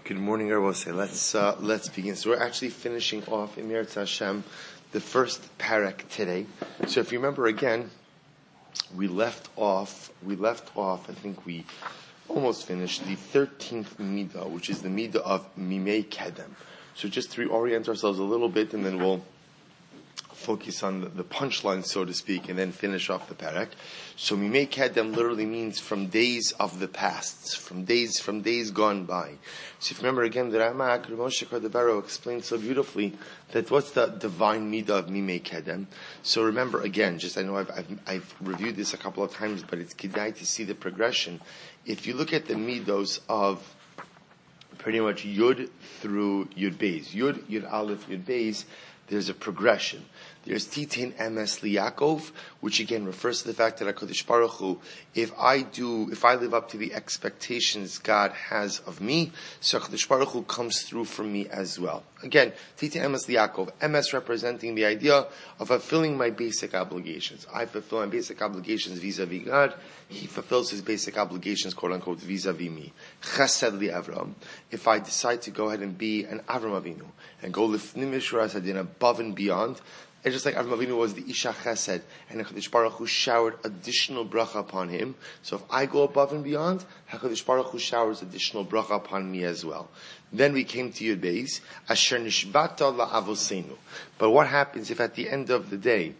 Good morning, Rabbi. Let's begin. So we're actually finishing off in Meretz Hashem the first parak today. So if you remember again, we left off. I think we almost finished the 13th midah, which is the midah of Mimei Kedem. So just to reorient ourselves a little bit, and then we'll focus on the punchline, so to speak, and then finish off the parak. So Mimei Kedem literally means from days of the past, from days gone by. So if you remember again, the Ramak, Moshe Cordovero explained so beautifully that what's the divine midah of Mimei Kedem. So remember again, I know I've reviewed this a couple of times, but it's kedai to see the progression. If you look at the midos of pretty much Yud through Yud Beis, Yud Aleph, Yud Beis, there's a progression. There's Titin Emes Liyakov, which again refers to the fact that HaKadosh Baruch Hu, if I live up to the expectations God has of me, so HaKadosh Baruch Hu comes through for me as well. Again, Titin Emes Liyakov, Emes representing the idea of fulfilling my basic obligations. I fulfill my basic obligations vis-a-vis God. He fulfills his basic obligations, quote unquote, vis-a-vis me. Chesed li Avram. If I decide to go ahead and be an Avram Avinu and go lifnim Yishuras Hadin above and beyond, and just like Avram Avinu was the Isha Chesed, and HaKadosh Baruch Hu showered additional bracha upon him. So if I go above and beyond, HaKadosh Baruch Hu showers additional bracha upon me as well. Then we came to Yud Beis, Asher Nishbata La'avosenu. But what happens if at the end of the day,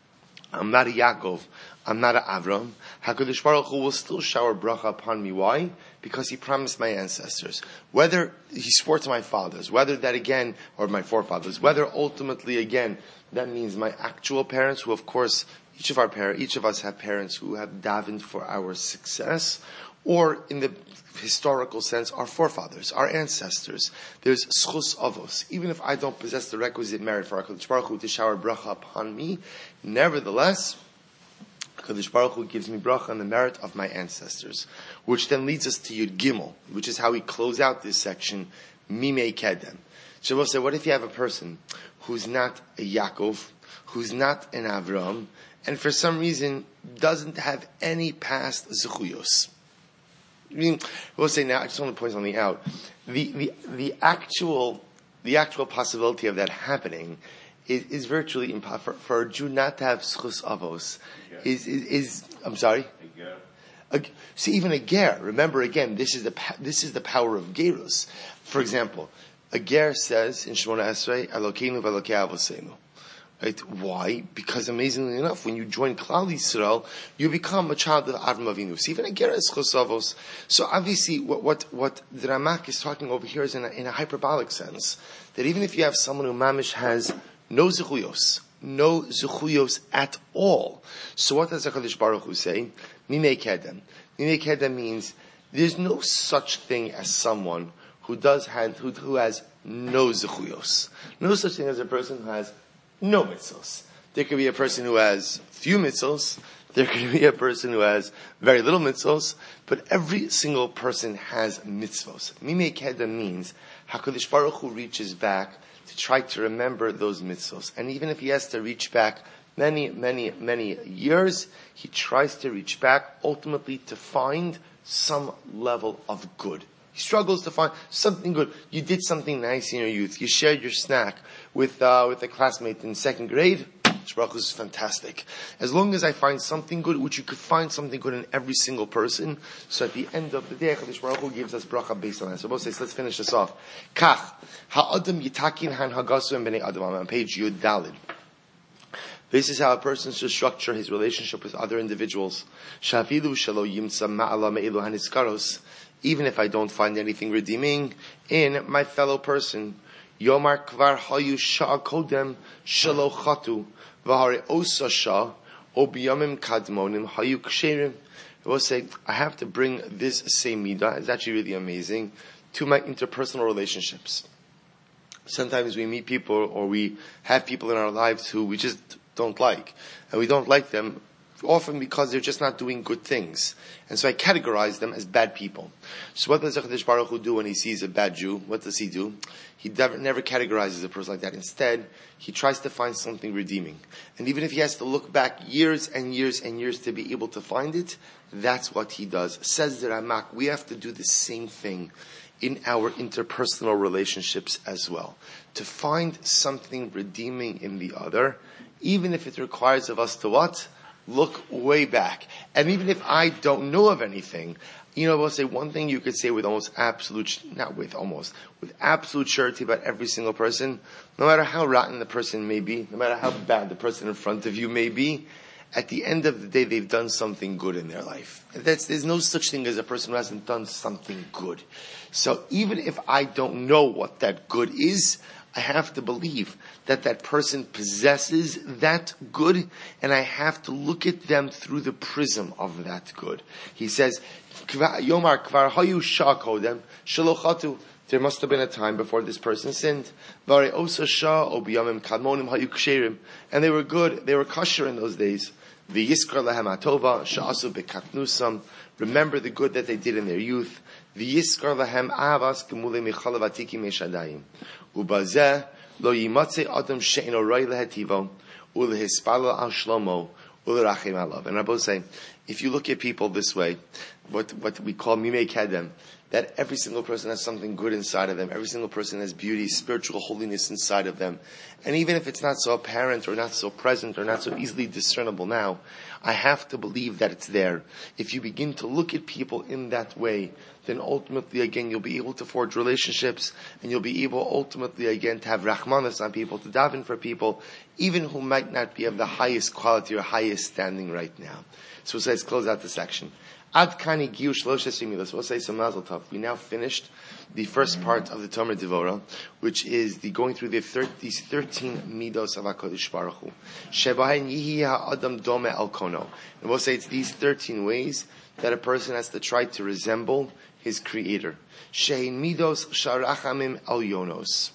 I'm not a Yaakov, I'm not a Avram, HaKadosh Baruch Hu will still shower bracha upon me. Why? Because he promised my ancestors. Whether he swore to my fathers, whether that again, or my forefathers, whether ultimately again, that means my actual parents, who of course, each of us have parents who have davened for our success, or in the historical sense, our forefathers, our ancestors. There's schus avos. Even if I don't possess the requisite merit for HaKadosh Baruch Hu to shower bracha upon me, nevertheless, HaKadosh Baruch Hu gives me bracha on the merit of my ancestors, which then leads us to Yud Gimel, which is how we close out this section, Mimei Kedem. So we'll say, what if you have a person who's not a Yaakov, who's not an Avram, and for some reason doesn't have any past zechuyos? I mean, we'll say now, I just want to point something out. The actual possibility of that happening is virtually impossible. For a Jew not to have schus avos is I'm sorry? See, even a ger, remember again, this is the power of gerus. For example, a ger says in Shemona Esrei, Elokeinu v'Elokei Avosenu. Right? Why? Because amazingly enough, when you join Klal Yisrael, you become a child of Avram Avinu. So even a ger is schus avos. So obviously, what the Ramak is talking over here is in a hyperbolic sense, that even if you have someone who mamish has no zechuyos at all. So what does HaKadosh Baruch Hu say? Mimei Kedem. Mimei Kedem means there's no such thing as someone who has no zechuyos. No such thing as a person who has no mitzvos. There could be a person who has few mitzvos. There could be a person who has very little mitzvos. But every single person has mitzvos. Mimei Kedem means HaKadosh Baruch Hu reaches back to try to remember those mitzvos. And even if he has to reach back many, many, many years, he tries to reach back ultimately to find some level of good. He struggles to find something good. You did something nice in your youth. You shared your snack with a classmate in second grade. Baruch Hu is fantastic. As long as I find something good, which you could find something good in every single person, so at the end of the day, HaKadosh Baruch Hu gives us bracha based on that. So let's finish this off. Kach, ha'adam yitakin han hagasu and bnei adam. On page Yud Dalid. This is how a person should structure his relationship with other individuals. Shafilu shalo yimtza ma'ala me'ilu haniskaros. Even if I don't find anything redeeming in my fellow person. Yomar kvar hayu sha'a kodem shalo chatu. V'hare osa shah obiyamim kadmonim hayu ksherim. I will say, I have to bring this same midah, it's actually really amazing, to my interpersonal relationships. Sometimes we meet people or we have people in our lives who we just don't like. And we don't like them often because they're just not doing good things. And so I categorize them as bad people. So what does HaKadosh Baruch Hu do when he sees a bad Jew? What does he do? He never categorizes a person like that. Instead, he tries to find something redeeming. And even if he has to look back years and years and years to be able to find it, that's what he does. Says the Ramak, we have to do the same thing in our interpersonal relationships as well. To find something redeeming in the other, even if it requires of us to what? Look way back. And even if I don't know of anything, we'll say one thing you could say with absolute surety about every single person, no matter how rotten the person may be, no matter how bad the person in front of you may be, at the end of the day, they've done something good in their life. There's no such thing as a person who hasn't done something good. So even if I don't know what that good is, I have to believe that that person possesses that good, and I have to look at them through the prism of that good. He says, Yomar kvar hayu shah kodem shalochatu. There must have been a time before this person sinned. And they were good, they were kosher in those days. Remember the good that they did in their youth. And Rabbi say, if you look at people this way, what we call mimei kedem, that every single person has something good inside of them. Every single person has beauty, spiritual holiness inside of them. And even if it's not so apparent or not so present or not so easily discernible now, I have to believe that it's there. If you begin to look at people in that way, then ultimately again you'll be able to forge relationships, and you'll be able ultimately again to have rachmanis on people, to daven for people, even who might not be of the highest quality or highest standing right now. So let's close out the section. Ad kani giu shloshes yemilos. We'll say some mazel tov. We now finished the first part of the Tomer Devora, which is the going through these 13 midos of HaKadosh Baruch Hu. Shebahen yihi ha'adam dome el kono. And we'll say it's these 13 ways that a person has to try to resemble his Creator. Shein midos sharachamim el yonos.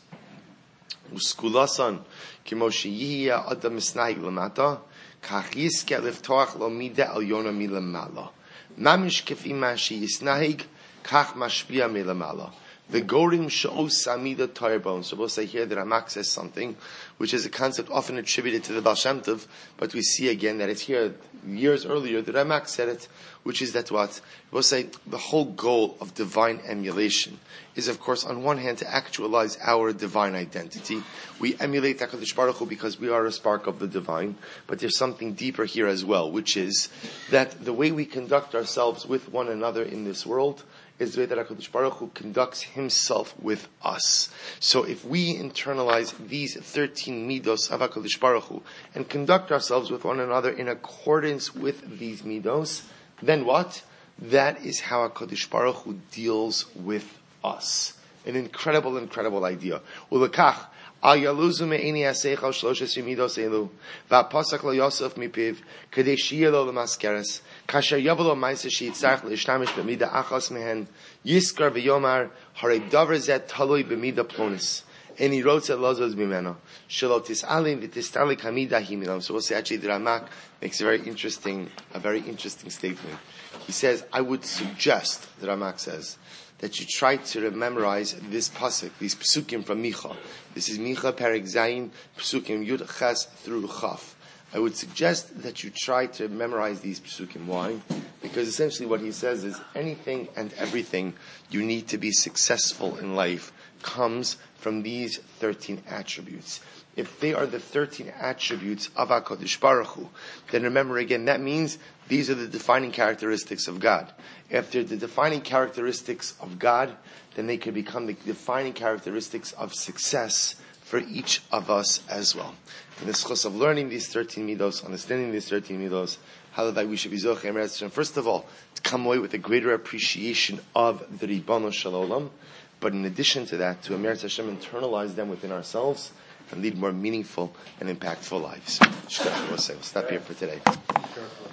Uskulasan kimo sheyihi ha'adam misnahig lamata kach yiske liftoach lo mida el yona milamala. Mamish kefima sheyisnahig kach mashpia milamala. The gorim she'os samida tarbon. So we'll say here that Ramak says something, which is a concept often attributed to the Baal Shem Tov, but we see again that it's here years earlier that Ramak said it, which is that what? We'll say the whole goal of divine emulation is, of course, on one hand to actualize our divine identity. We emulate HaKadosh Baruch Hu because we are a spark of the divine, but there's something deeper here as well, which is that the way we conduct ourselves with one another in this world is the way that HaKadosh Baruch Hu conducts himself with us. So if we internalize these 13 midos of HaKadosh Baruch Hu and conduct ourselves with one another in accordance with these midos, then what? That is how HaKadosh Baruch Hu deals with us. An incredible, incredible idea. Ulekach, al yaluzu me'eni aseichal shloshes midos elu, va'pasak lo yosef mipiv, kadei shiyeh lo lemaskeres, kasher yavalo ma'aseh sheyitzarech le'ishtamish b'mida achas mehen, yiskar v'yomar, harei davar zet taloi b'mida plonis. And he wrote lozos bimeno shelo tisalim v'tistalik hamida himilam. So we'll say actually the Ramak makes a very interesting statement. He says, I would suggest, the Ramak says, that you try to memorize this pasuk, these psukim from Micha. This is Micha Perek Zayin, psukim Yud Ches through Chaf. I would suggest that you try to memorize these psukim. Why? Because essentially what he says is anything and everything you need to be successful in life comes from these 13 attributes. If they are the 13 attributes of HaKadosh Baruch Hu, then remember again, that means these are the defining characteristics of God. If they're the defining characteristics of God, then they could become the defining characteristics of success for each of us as well. In the schos of learning these 13 midos, understanding these 13 midos, halabai we should be zocheh, first of all, to come away with a greater appreciation of the Ribono Shel Olam, but in addition to that, to Emeretz Hashem, internalize them within ourselves and lead more meaningful and impactful lives. We'll stop here for today.